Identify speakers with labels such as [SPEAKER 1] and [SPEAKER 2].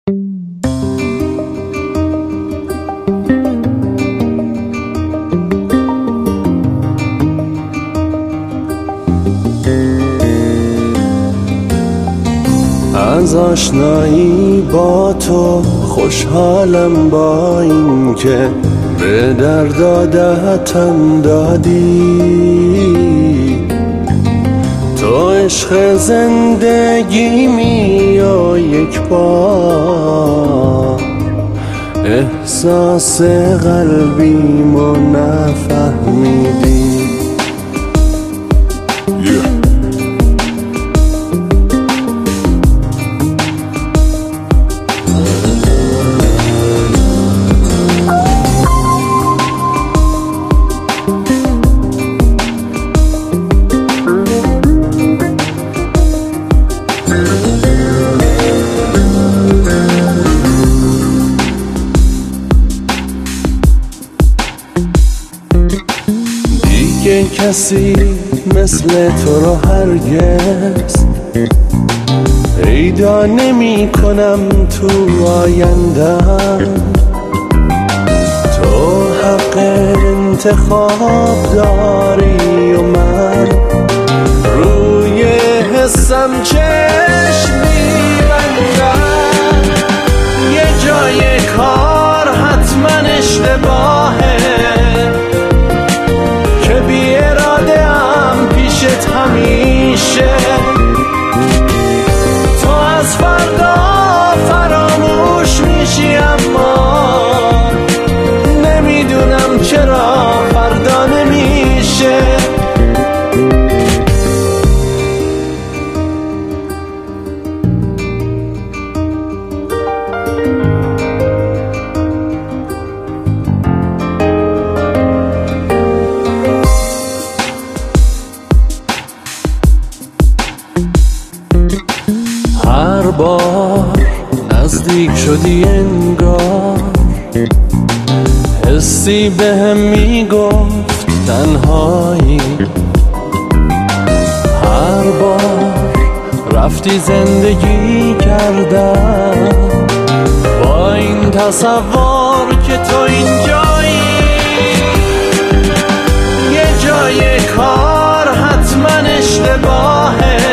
[SPEAKER 1] از آشنایی با تو خوشحالم، با این که به درد عادتم دادی. تو عشق زندگیمی و یک بار احساس قلبیمو نفهمیدی. دیگه کسی مثل تو رو هرگز پیدا نمی کنم تو آیندم. تو حق انتخاب داری و من روی حسم چشم می‌بندم. یه جای کار حتما اشتباهه که بی اراده ام پیشت همیشه. تو از فردا فراموش میشی اما نمیدونم چرا فردا نمیشه. هر بار نزدیک شدی انگار حسی بهم میگفت تنهایی. هر بار رفتی زندگی کردم با این تصور که تو اینجایی. یه جای کار حتما اشتباهه